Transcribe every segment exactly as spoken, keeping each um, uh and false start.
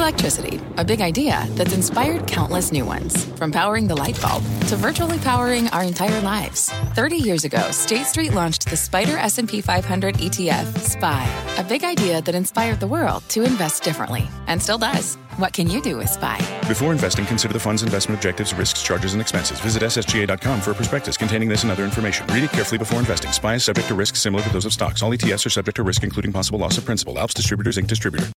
Electricity, a big idea that's inspired countless new ones. From powering the light bulb to virtually powering our entire lives. thirty years ago, State Street launched the Spider S and P five hundred E T F, S P Y, a big idea that inspired the world to invest differently, and still does. What can you do with S P Y? Before investing, consider the fund's investment objectives, risks, charges, and expenses. Visit S S G A dot com for a prospectus containing this and other information. Read it carefully before investing. S P Y is subject to risks similar to those of stocks. All E T Fs are subject to risk, including possible loss of principal. Alps Distributors, Incorporated Distributor.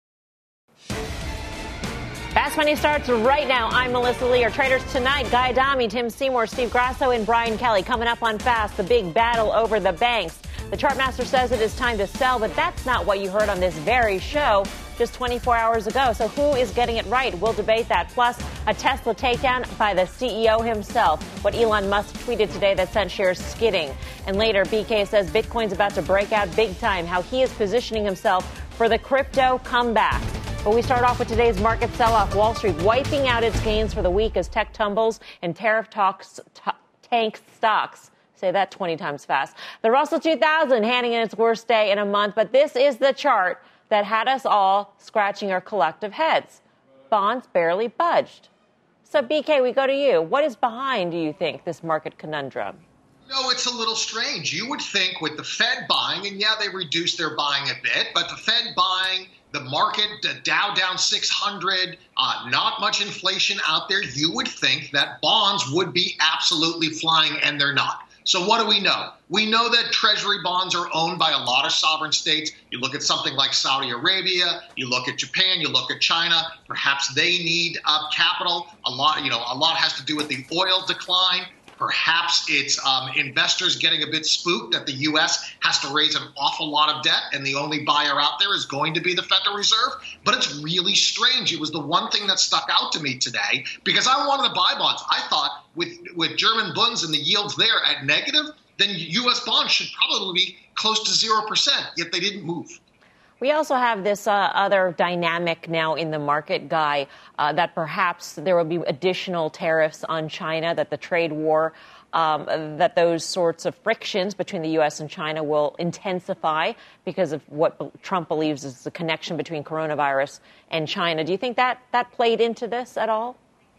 Fast Money starts right now. I'm Melissa Lee. Our traders tonight, Guy Adami, Tim Seymour, Steve Grasso, and Brian Kelly. Coming up on Fast, the big battle over the banks. The Chartmaster says it is time to sell, but that's not what you heard on this very show just twenty-four hours ago. So who is getting it right? We'll debate that. Plus, a Tesla takedown by the C E O himself. What Elon Musk tweeted today that sent shares skidding. And later, B K says Bitcoin's about to break out big time. How he is positioning himself for the crypto comeback. But we start off with today's market sell-off. Wall Street wiping out its gains for the week as tech tumbles and tariff talks t- tank stocks. Say that twenty times fast. The Russell two thousand handing in its worst day in a month, but this is the chart that had us all scratching our collective heads. Bonds barely budged. So, B K, we go to you. What is behind, do you think, this market conundrum? No, it's a little strange. You would think with the Fed buying, and yeah, they reduced their buying a bit, but the Fed buying, the market, the Dow down six hundred, uh, not much inflation out there, you would think that bonds would be absolutely flying, and they're not. So what do we know? We know that Treasury bonds are owned by a lot of sovereign states. You look at something like Saudi Arabia, you look at Japan, you look at China. Perhaps they need uh, capital. A lot, you know, a lot has to do with the oil decline. Perhaps it's um, investors getting a bit spooked that the U S has to raise an awful lot of debt and the only buyer out there is going to be the Federal Reserve. But it's really strange. It was the one thing that stuck out to me today because I wanted to buy bonds. I thought with, with German bonds and the yields there at negative, then U S bonds should probably be close to zero percent, yet they didn't move. We also have this uh, other dynamic now in the market, Guy, uh, that perhaps there will be additional tariffs on China, that the trade war, um, that those sorts of frictions between the U S and China will intensify because of what Trump believes is the connection between coronavirus and China. Do you think that that played into this at all?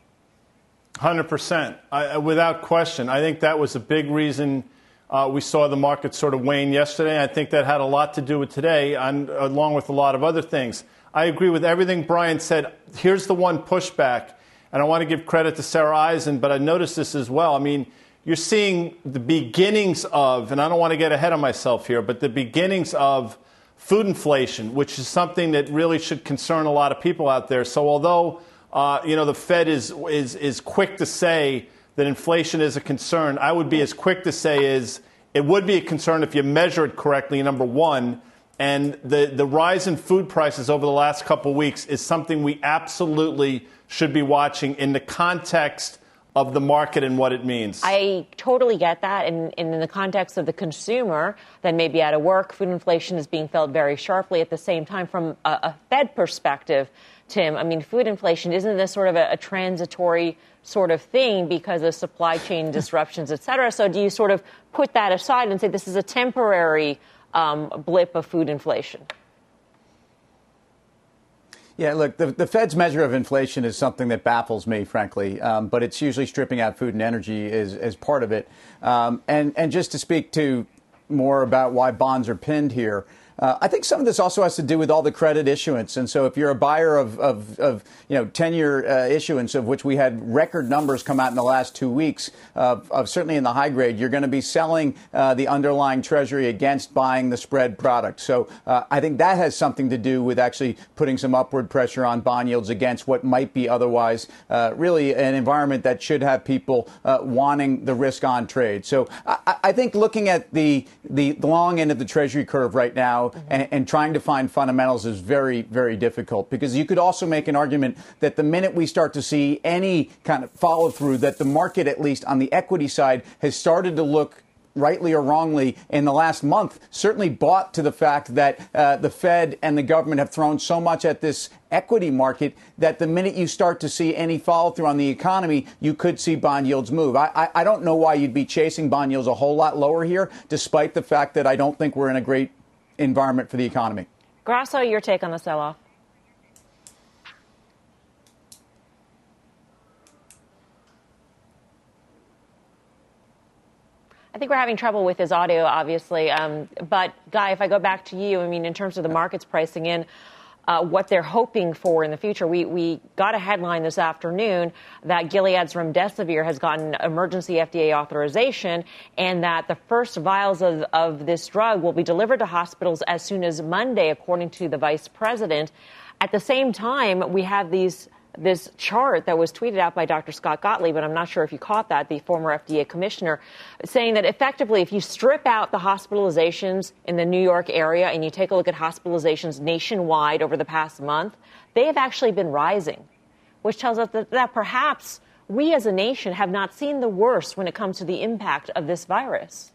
one hundred percent. I, without question. I think that was a big reason Uh, we saw the market sort of wane yesterday. I think that had a lot to do with today, and, along with a lot of other things. I agree with everything Brian said. Here's the one pushback, and I want to give credit to Sarah Eisen, but I noticed this as well. I mean, you're seeing the beginnings of, and I don't want to get ahead of myself here, but the beginnings of food inflation, which is something that really should concern a lot of people out there. So although, uh, you know, the Fed is, is, is quick to say that inflation is a concern, I would be as quick to say is it would be a concern if you measure it correctly, number one. And the, the rise in food prices over the last couple of weeks is something we absolutely should be watching in the context of the market and what it means. I totally get that. And, and in the context of the consumer that may be out of work, food inflation is being felt very sharply. At the same time, from a, a Fed perspective, Tim, I mean, food inflation, isn't this sort of a, a transitory sort of thing because of supply chain disruptions, et cetera? So do you sort of put that aside and say this is a temporary um, blip of food inflation? Yeah, look, the, the Fed's measure of inflation is something that baffles me, frankly, um, but it's usually stripping out food and energy as, as part of it. Um, and, and just to speak to more about why bonds are pinned here, Uh, I think some of this also has to do with all the credit issuance. And so if you're a buyer of, of, of you know, ten-year uh, issuance, of which we had record numbers come out in the last two weeks, uh, of certainly in the high grade, you're going to be selling uh, the underlying treasury against buying the spread product. So uh, I think that has something to do with actually putting some upward pressure on bond yields against what might be otherwise uh, really an environment that should have people uh, wanting the risk on trade. So I, I think looking at the, the long end of the treasury curve right now, Mm-hmm. And, and trying to find fundamentals is very, very difficult, because you could also make an argument that the minute we start to see any kind of follow through, that the market, at least on the equity side, has started to look, rightly or wrongly, in the last month, certainly bought to the fact that uh, the Fed and the government have thrown so much at this equity market that the minute you start to see any follow through on the economy, you could see bond yields move. I, I, I don't know why you'd be chasing bond yields a whole lot lower here, despite the fact that I don't think we're in a great environment for the economy. Grasso, your take on the sell-off? I think we're having trouble with his audio, obviously. Um, but, Guy, if I go back to you, I mean, in terms of the markets pricing in uh, what they're hoping for in the future, we, we got a headline this afternoon that Gilead's remdesivir has gotten emergency F D A authorization and that the first vials of, of this drug will be delivered to hospitals as soon as Monday, according to the vice president. At the same time, we have these this chart that was tweeted out by Doctor Scott Gottlieb, and I'm not sure if you caught that, the former F D A commissioner, saying that effectively if you strip out the hospitalizations in the New York area and you take a look at hospitalizations nationwide over the past month, they have actually been rising, which tells us that, that perhaps we as a nation have not seen the worst when it comes to the impact of this virus.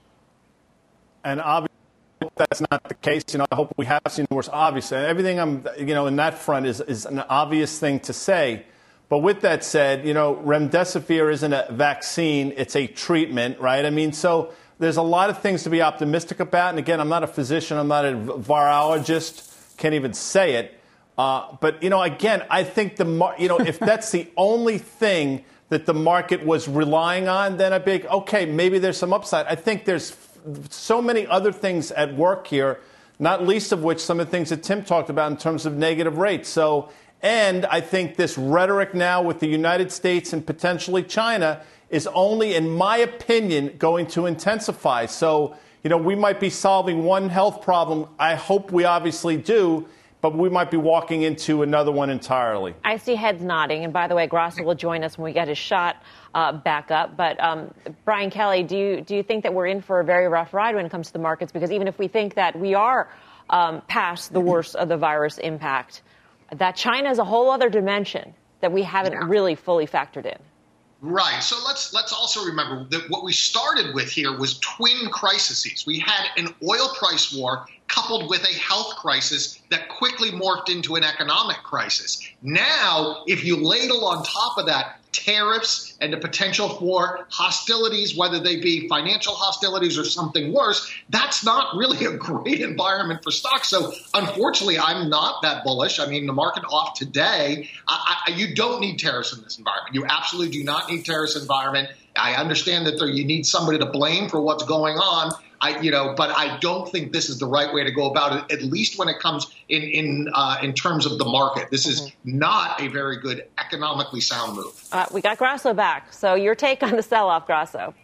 And obviously, that's not the case. You know, I hope we have seen the worst. Obviously, everything I'm, you know, in that front is, is an obvious thing to say. But with that said, you know, remdesivir isn't a vaccine; it's a treatment, right? I mean, so there's a lot of things to be optimistic about. And again, I'm not a physician; I'm not a virologist. Can't even say it. Uh, but you know, again, I think the mar- you know, if that's the only thing that the market was relying on, then I'd be okay. Maybe there's some upside. I think there's so many other things at work here, not least of which some of the things that Tim talked about in terms of negative rates. So, and I think this rhetoric now with the United States and potentially China is only, in my opinion, going to intensify. So, you know, we might be solving one health problem. I hope we obviously do, but we might be walking into another one entirely. I see heads nodding. And by the way, Grasso will join us when we get his shot uh, back up. But um, Brian Kelly, do you do you think that we're in for a very rough ride when it comes to the markets? Because even if we think that we are um, past the worst of the virus impact, that China is a whole other dimension that we haven't yeah. really fully factored in. Right. So let's let's also remember that what we started with here was twin crises. We had an oil price war coupled with a health crisis that quickly morphed into an economic crisis. Now, if you ladle on top of that tariffs and the potential for hostilities, whether they be financial hostilities or something worse, that's not really a great environment for stocks. So unfortunately, I'm not that bullish. I mean, the market off today, I, I, you don't need tariffs in this environment. You absolutely do not need tariffs environment. I understand that there, you need somebody to blame for what's going on. I, you know, but I don't think this is the right way to go about it, at least when it comes in in uh, in terms of the market. This is mm-hmm. not a very good economically sound move. Uh, we got Grasso back. So your take on the sell-off, Grasso.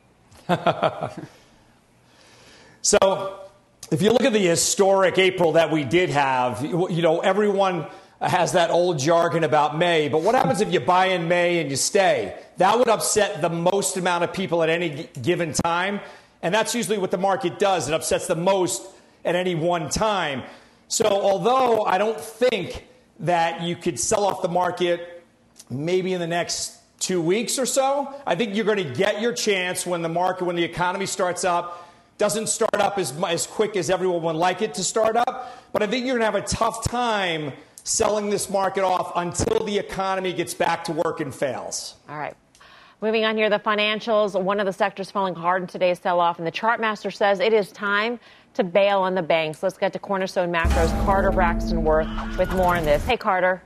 So if you look at the historic April that we did have, you know, everyone has that old jargon about May. But what happens if you buy in May and you stay? That would upset the most amount of people at any given time. And that's usually what the market does. It upsets the most at any one time. So although I don't think that you could sell off the market maybe in the next two weeks or so, I think you're going to get your chance when the market, when the economy starts up, doesn't start up as, as quick as everyone would like it to start up. But I think you're going to have a tough time selling this market off until the economy gets back to work and fails. All right. Moving on here, the financials, one of the sectors falling hard in today's sell-off, and the Chartmaster says it is time to bail on the banks. Let's get to Cornerstone Macro's Carter Braxton Worth with more on this. Hey, Carter.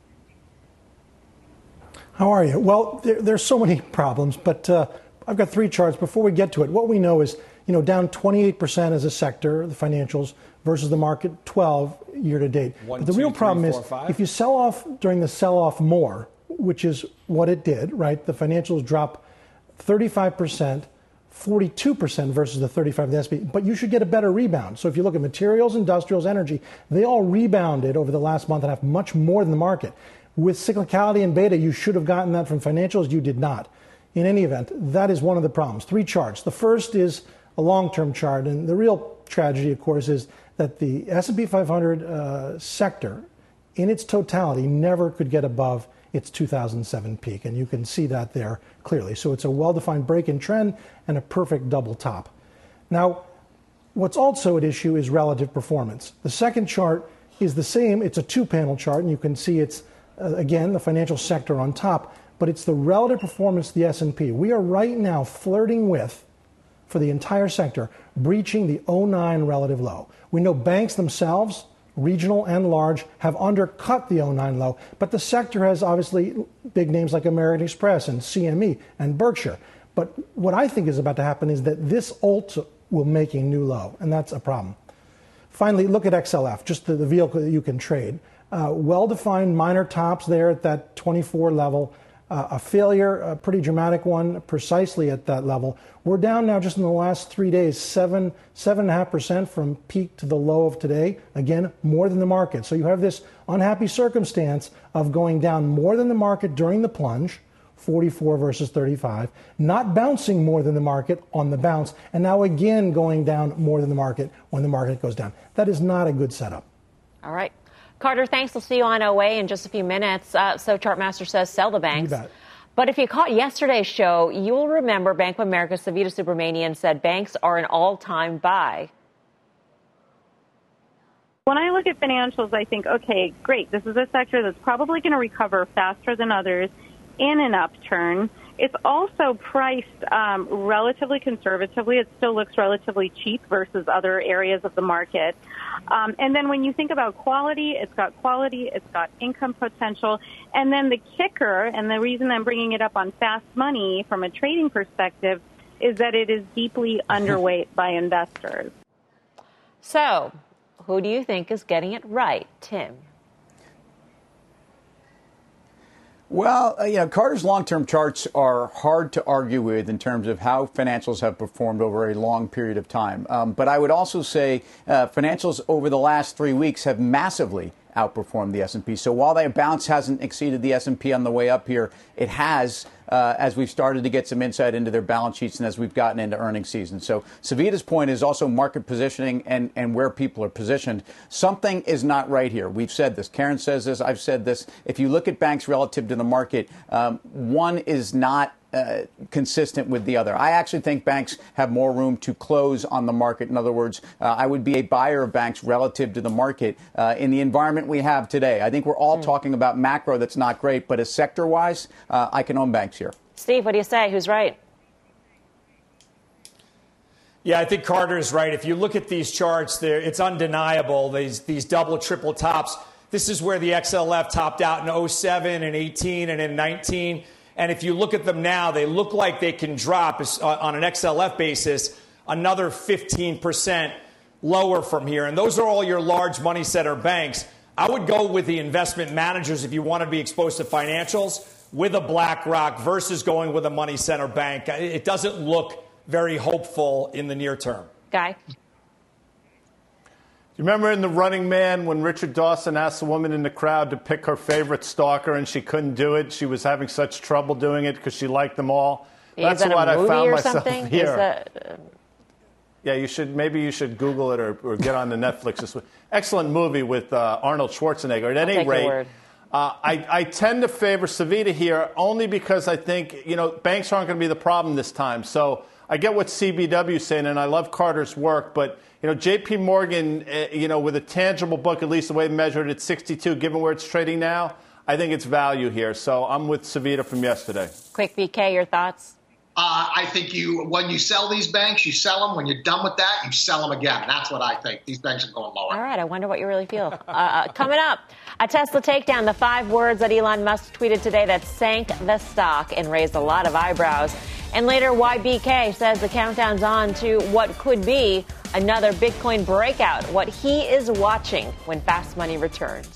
How are you? Well, there, there's so many problems, but uh, I've got three charts. Before we get to it, what we know is, you know, down twenty-eight percent as a sector, the financials, versus the market twelve year to date. One, but the two, real three, problem four, is five. if you sell off during the sell-off more, which is what it did, right? The financials drop thirty-five percent, forty-two percent versus the thirty-five of the S and P, but you should get a better rebound. So if you look at materials, industrials, energy, they all rebounded over the last month and a half much more than the market. With cyclicality and beta, you should have gotten that from financials. You did not. In any event, that is one of the problems. Three charts. The first is a long-term chart, and the real tragedy, of course, is that the S and P five hundred uh, sector, in its totality, never could get above its two thousand seven peak, and you can see that there clearly. So it's a well-defined break in trend and a perfect double top. Now, what's also at issue is relative performance. The second chart is the same. It's a two-panel chart, and you can see it's, uh, again, the financial sector on top, but it's the relative performance of the S and P. We are right now flirting with, for the entire sector, breaching the oh nine relative low. We know banks themselves, regional and large, have undercut the oh nine low, but the sector has obviously big names like American Express and C M E and Berkshire. But what I think is about to happen is that this also will make a new low, and that's a problem. Finally, look at X L F, just the, the vehicle that you can trade. Uh, well-defined minor tops there at that twenty-four level. Uh, a failure, a pretty dramatic one, precisely at that level. We're down now just in the last three days, seven, seven and a half percent from peak to the low of today. Again, more than the market. So you have this unhappy circumstance of going down more than the market during the plunge, forty-four versus thirty-five, not bouncing more than the market on the bounce, and now again going down more than the market when the market goes down. That is not a good setup. All right. Carter, thanks. We'll see you on O A in just a few minutes. Uh, so Chartmaster says sell the banks. You bet. But if you caught yesterday's show, you will remember Bank of America's Savita Subramanian said banks are an all-time buy. When I look at financials, I think, okay, great. This is a sector that's probably going to recover faster than others in an upturn. It's also priced um, relatively conservatively. It still looks relatively cheap versus other areas of the market. Um, and then when you think about quality, it's got quality, it's got income potential. And then the kicker, and the reason I'm bringing it up on fast money from a trading perspective, is that it is deeply underweight by investors. So who do you think is getting it right, Tim? Well, uh, you know, Carter's long-term charts are hard to argue with in terms of how financials have performed over a long period of time. Um, but I would also say uh, financials over the last three weeks have massively outperformed the S and P. So while that bounce hasn't exceeded the S and P on the way up here, it has uh, as we've started to get some insight into their balance sheets and as we've gotten into earnings season. So Savita's point is also market positioning and, and where people are positioned. Something is not right here. We've said this. Karen says this. I've said this. If you look at banks relative to the market, um, one is not Uh, consistent with the other. I actually think banks have more room to close on the market. In other words, uh, I would be a buyer of banks relative to the market uh, in the environment we have today. I think we're all mm. talking about macro that's not great, but as sector-wise, uh, I can own banks here. Steve, what do you say? Who's right? Yeah, I think Carter is right. If you look at these charts, there it's undeniable, these, these double, triple tops. This is where the X L F topped out in oh seven and eighteen and in nineteen. And if you look at them now, they look like they can drop on an X L F basis another fifteen percent lower from here. And those are all your large money center banks. I would go with the investment managers if you want to be exposed to financials with a BlackRock versus going with a money center bank. It doesn't look very hopeful in the near term. Guy? You remember in The Running Man when Richard Dawson asked a woman in the crowd to pick her favorite stalker and she couldn't do it? She was having such trouble doing it because she liked them all. Is That's that what a I movie found or myself something? here. Is that, uh... Yeah, you should. Maybe you should Google it or, or get on the Netflix this week. Excellent movie with uh, Arnold Schwarzenegger. At I'll any take rate, your word. Uh, I, I tend to favor Savita here only because I think you know banks aren't going to be the problem this time. So I get what C B W is saying, and I love Carter's work, but. You know, J P Morgan, uh, you know, with a tangible book, at least the way measured at sixty-two, given where it's trading now, I think it's value here. So I'm with Savita from yesterday. Quick, B K, your thoughts? Uh, I think you, when you sell these banks, you sell them. When you're done with that, you sell them again. That's what I think. These banks are going lower. All right. I wonder what you really feel. uh, coming up, a Tesla takedown, the five words that Elon Musk tweeted today that sank the stock and raised a lot of eyebrows. And later, why B K says the countdown's on to what could be another Bitcoin breakout, what he is watching when Fast Money returns.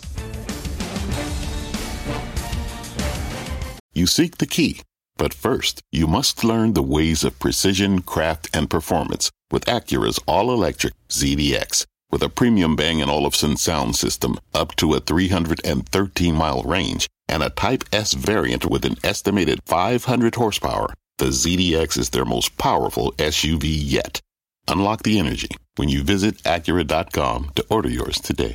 You seek the key, but first, you must learn the ways of precision, craft, and performance with Acura's all-electric Z D X. With a premium Bang and Olufsen sound system up to a three hundred thirteen mile range and a Type S variant with an estimated five hundred horsepower, the Z D X is their most powerful S U V yet. Unlock the energy when you visit Acura dot com to order yours today.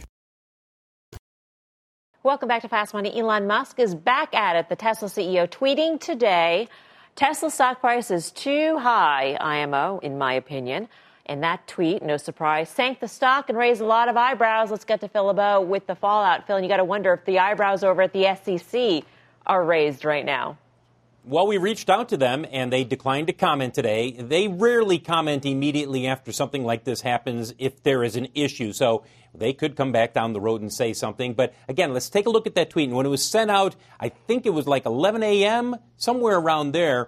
Welcome back to Fast Money. Elon Musk is back at it. The Tesla C E O tweeting today, Tesla stock price is too high, I M O, in my opinion. And that tweet, no surprise, sank the stock and raised a lot of eyebrows. Let's get to Phil LeBeau with the fallout. Phil, and you got to wonder if the eyebrows over at the S E C are raised right now. Well, we reached out to them, and they declined to comment today. They rarely comment immediately after something like this happens if there is an issue. So they could come back down the road and say something. But, again, let's take a look at that tweet. And when it was sent out, I think it was like eleven a.m., somewhere around there,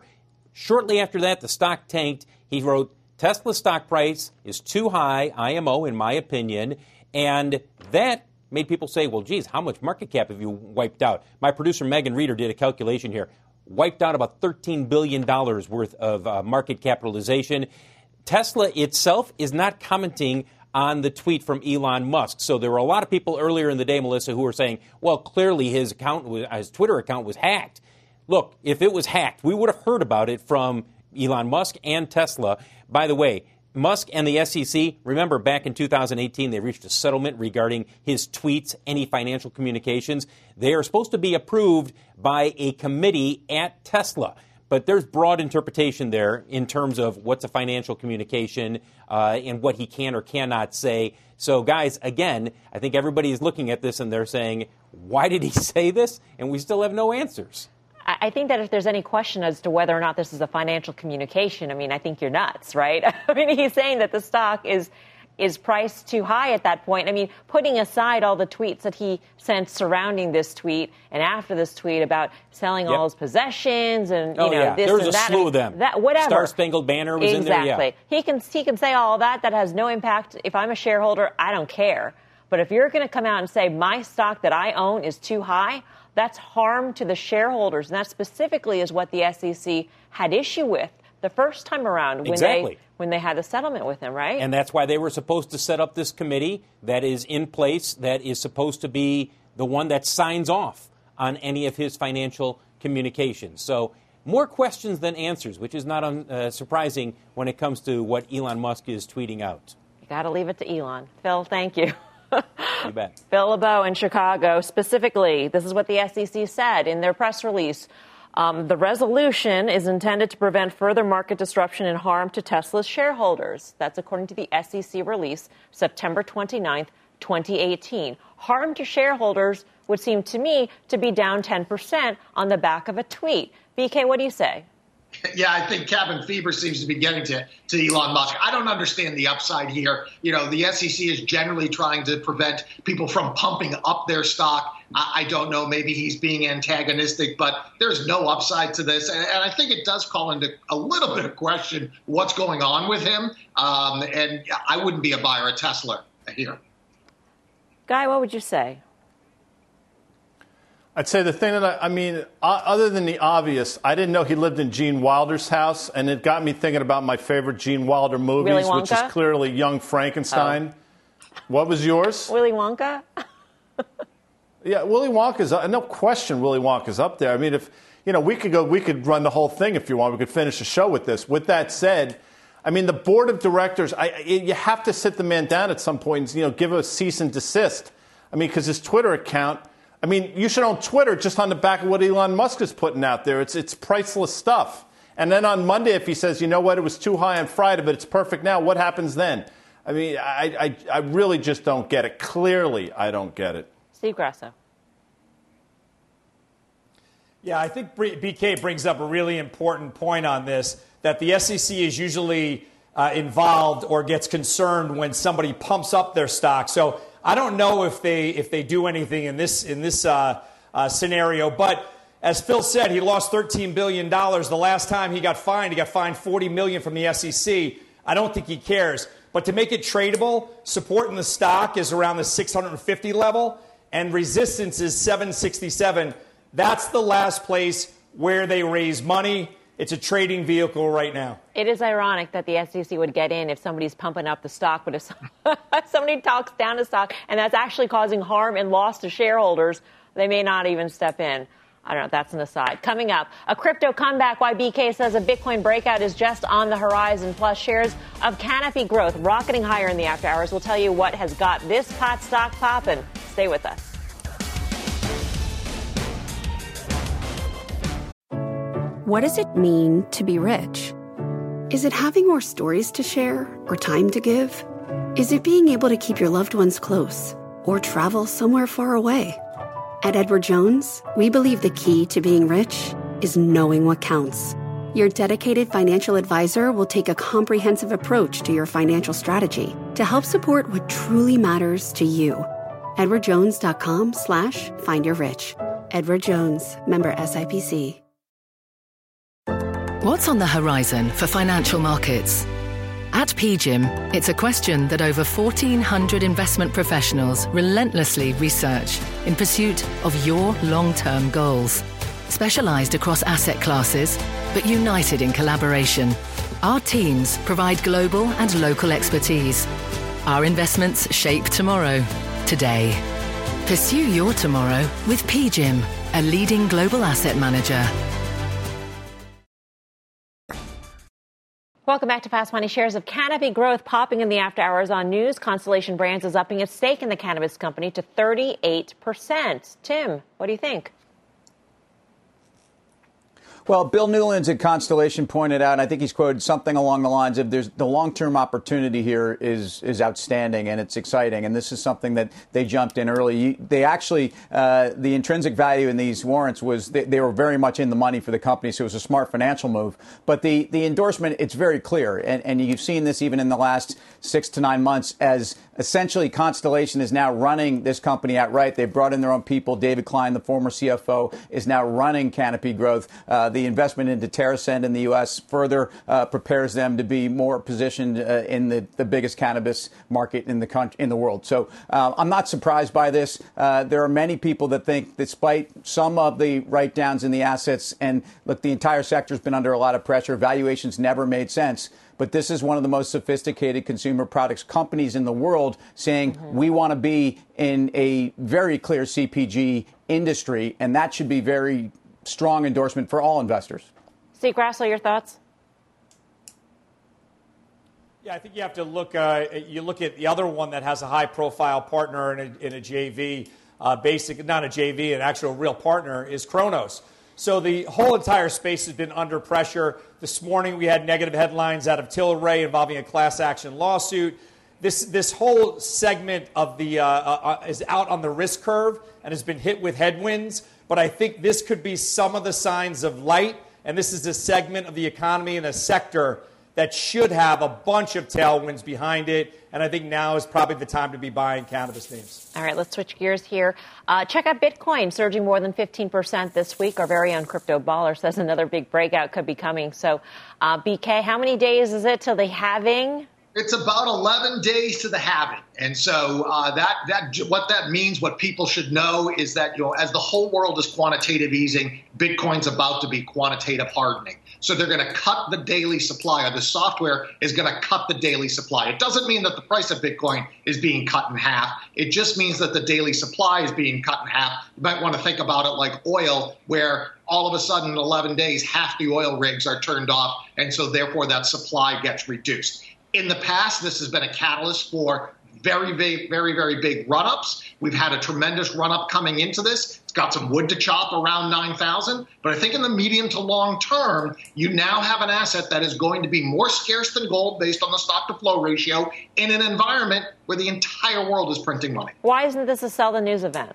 Shortly after that, the stock tanked. He wrote, Tesla stock price is too high, I M O, in my opinion. And that made people say, well, geez, how much market cap have you wiped out? My producer, Megan Reeder, did a calculation here. Wiped out about thirteen billion dollars worth of uh, market capitalization. Tesla itself is not commenting on the tweet from Elon Musk. So there were a lot of people earlier in the day, Melissa, who were saying, well, clearly his account, was, his Twitter account was hacked. Look, if it was hacked, we would have heard about it from Elon Musk and Tesla. By the way, Musk and the S E C, remember back in two thousand eighteen, they reached a settlement regarding his tweets, any financial communications. They are supposed to be approved by a committee at Tesla. But there's broad interpretation there in terms of what's a financial communication uh, and what he can or cannot say. So, guys, again, I think everybody is looking at this and they're saying, why did he say this? And we still have no answers. I think that if there's any question as to whether or not this is a financial communication, I mean, I think you're nuts, right? I mean, he's saying that the stock is is priced too high at that point. I mean, putting aside all the tweets that he sent surrounding this tweet and after this tweet about selling yep. all his possessions and, you oh, know, yeah. this there was and a that. slew of them. That, whatever. Star-Spangled Banner was exactly. in there, yeah. Exactly. He can, he can say all that. That has no impact. If I'm a shareholder, I don't care. But if you're going to come out and say my stock that I own is too high, that's harm to the shareholders. And that specifically is what the S E C had issue with the first time around when exactly. they when they had the settlement with him, right? And that's why they were supposed to set up this committee that is in place, that is supposed to be the one that signs off on any of his financial communications. So more questions than answers, which is not un, uh, surprising when it comes to what Elon Musk is tweeting out. You got to leave it to Elon. Phil, thank you. You bet. Phil LeBeau in Chicago. Specifically, this is what the S E C said in their press release. Um, the resolution is intended to prevent further market disruption and harm to Tesla's shareholders. That's according to the S E C release, September twenty-ninth, twenty eighteen. Harm to shareholders would seem to me to be down ten percent on the back of a tweet. B K, what do you say? Yeah, I think cabin fever seems to be getting to, to Elon Musk. I don't understand the upside here. You know, the S E C is generally trying to prevent people from pumping up their stock. I, I don't know. Maybe he's being antagonistic, but there's no upside to this. And, and I think it does call into a little bit of question what's going on with him. Um, and I wouldn't be a buyer of Tesla here. Guy, what would you say? I'd say the thing that I, I mean, uh, other than the obvious, I didn't know he lived in Gene Wilder's house, and it got me thinking about my favorite Gene Wilder movies, which is clearly Young Frankenstein. Oh. What was yours? Willy Wonka? Yeah, Willy Wonka's uh, no question. Willy Wonka's up there. I mean, if you know, we could go, we could run the whole thing if you want. We could finish the show with this. With that said, I mean, the board of directors, I, you have to sit the man down at some point and, you know, give a cease and desist. I mean, because his Twitter account. I mean, you should own Twitter just on the back of what Elon Musk is putting out there. It's it's priceless stuff. And then on Monday, if he says, you know what, it was too high on Friday, but it's perfect now, what happens then? I mean, I I, I really just don't get it. Clearly, I don't get it. Steve Grasso. Yeah, I think B K brings up a really important point on this, that the S E C is usually uh, involved or gets concerned when somebody pumps up their stock. So I don't know if they if they do anything in this in this uh, uh, scenario. But as Phil said, he lost thirteen billion dollars. The last time he got fined, he got fined forty million dollars from the S E C. I don't think he cares. But to make it tradable, support in the stock is around the six hundred fifty level, and resistance is seven sixty-seven. That's the last place where they raise money. It's a trading vehicle right now. It is ironic that the S E C would get in if somebody's pumping up the stock, but if somebody talks down the stock and that's actually causing harm and loss to shareholders, they may not even step in. I don't know. That's an aside. Coming up, a crypto comeback. Why B K says a Bitcoin breakout is just on the horizon. Plus, shares of Canopy Growth rocketing higher in the after hours. We'll tell you what has got this pot stock popping. Stay with us. What does it mean to be rich? Is it having more stories to share or time to give? Is it being able to keep your loved ones close or travel somewhere far away? At Edward Jones, we believe the key to being rich is knowing what counts. Your dedicated financial advisor will take a comprehensive approach to your financial strategy to help support what truly matters to you. edwardjones.com slash find your rich. Edward Jones, member S I P C. What's on the horizon for financial markets? At P G I M, it's a question that over fourteen hundred investment professionals relentlessly research in pursuit of your long-term goals. Specialized across asset classes, but united in collaboration, our teams provide global and local expertise. Our investments shape tomorrow, today. Pursue your tomorrow with P G I M, a leading global asset manager. Welcome back to Fast Money. Shares of Canopy Growth popping in the after hours on news. Constellation Brands is upping its stake in the cannabis company to thirty-eight percent. Tim, what do you think? Well, Bill Newlands at Constellation pointed out, and I think he's quoted something along the lines of there's the long-term opportunity here is is outstanding and it's exciting. And this is something that they jumped in early. They actually, uh, the intrinsic value in these warrants was they, they were very much in the money for the company. So it was a smart financial move. But the, the endorsement, it's very clear. And, and you've seen this even in the last six to nine months as essentially Constellation is now running this company outright. They've brought in their own people. David Klein, the former C F O, is now running Canopy Growth. Uh, the investment into TerrAscend in the U S further uh, prepares them to be more positioned uh, in the, the biggest cannabis market in the country, in the world. So uh, I'm not surprised by this. Uh, there are many people that think, despite some of the write-downs in the assets, and look, the entire sector has been under a lot of pressure. Valuations never made sense. But this is one of the most sophisticated consumer products companies in the world saying mm-hmm. we want to be in a very clear C P G industry, and that should be very strong endorsement for all investors. Steve Grasso, your thoughts? Yeah, I think you have to look. Uh, you look at the other one that has a high-profile partner in a, in a J V, uh, basic, not a J V, an actual real partner is Cronos. So the whole entire space has been under pressure. This morning we had negative headlines out of Tilray involving a class action lawsuit. This this whole segment of the uh, uh, is out on the risk curve and has been hit with headwinds. But I think this could be some of the signs of light. And this is a segment of the economy and a sector that should have a bunch of tailwinds behind it. And I think now is probably the time to be buying cannabis names. All right, let's switch gears here. Uh, check out Bitcoin, surging more than fifteen percent this week. Our very own Crypto Baller says another big breakout could be coming. So, uh, B K, how many days is it till the halving? It's about eleven days to the halving. And so uh, that that what that means, what people should know is that, you know, as the whole world is quantitative easing, Bitcoin's about to be quantitative hardening. So they're going to cut the daily supply, or the software is going to cut the daily supply. It doesn't mean that the price of Bitcoin is being cut in half. It just means that the daily supply is being cut in half. You might want to think about it like oil, where all of a sudden in eleven days, half the oil rigs are turned off. And so therefore that supply gets reduced. In the past, this has been a catalyst for very, very, very, very big run-ups. We've had a tremendous run-up coming into this. It's got some wood to chop around nine thousand. But I think in the medium to long term, you now have an asset that is going to be more scarce than gold based on the stock-to-flow ratio in an environment where the entire world is printing money. Why isn't this a sell the news event?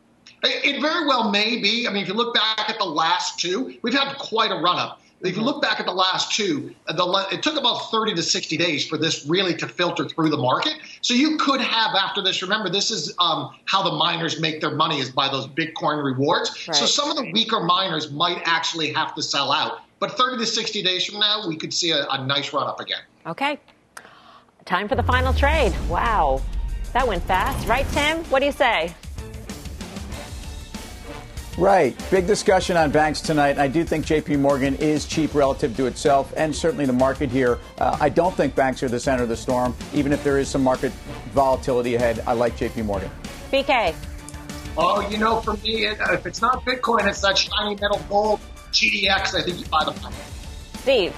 It very well may be. I mean, if you look back at the last two, we've had quite a run-up. If you look back at the last two, the, it took about thirty to sixty days for this really to filter through the market. So you could have after this, remember, this is um, how the miners make their money is by those Bitcoin rewards. Right. So some of the weaker miners might actually have to sell out. But thirty to sixty days from now, we could see a, a nice run up again. Okay. Time for the final trade. Wow. That went fast. Right, Tim? What do you say? Right. Big discussion on banks tonight. I do think J P Morgan is cheap relative to itself and certainly the market here. Uh, I don't think banks are the center of the storm. Even if there is some market volatility ahead, I like J P Morgan. B K. Oh, you know, for me, it, if it's not Bitcoin, it's that shiny metal gold, G D X. I think you buy the money. Steve.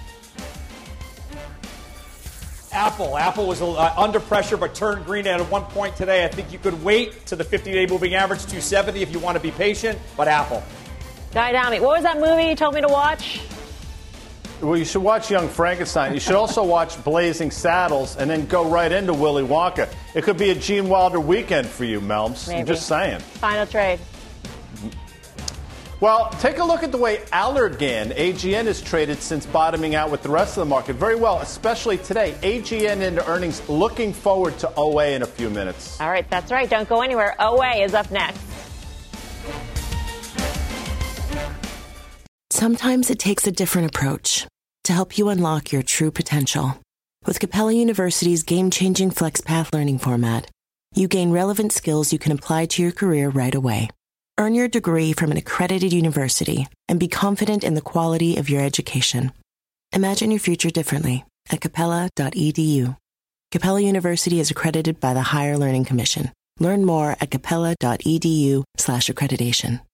Apple. Apple was uh, under pressure but turned green at one point today. I think you could wait to the fifty-day moving average, two seventy, if you want to be patient, but Apple. Guy Dami, what was that movie you told me to watch? Well, you should watch Young Frankenstein. You should also watch Blazing Saddles and then go right into Willy Wonka. It could be a Gene Wilder weekend for you, Melms. Maybe. I'm just saying. Final trade. Well, take a look at the way Allergan, A G N, is traded since bottoming out with the rest of the market. Very well, especially today. A G N into earnings, looking forward to O A in a few minutes. All right, that's right. Don't go anywhere. O A is up next. Sometimes it takes a different approach to help you unlock your true potential. With Capella University's game-changing FlexPath learning format, you gain relevant skills you can apply to your career right away. Earn your degree from an accredited university and be confident in the quality of your education. Imagine your future differently at capella dot e d u. Capella University is accredited by the Higher Learning Commission. Learn more at capella dot e d u slash accreditation.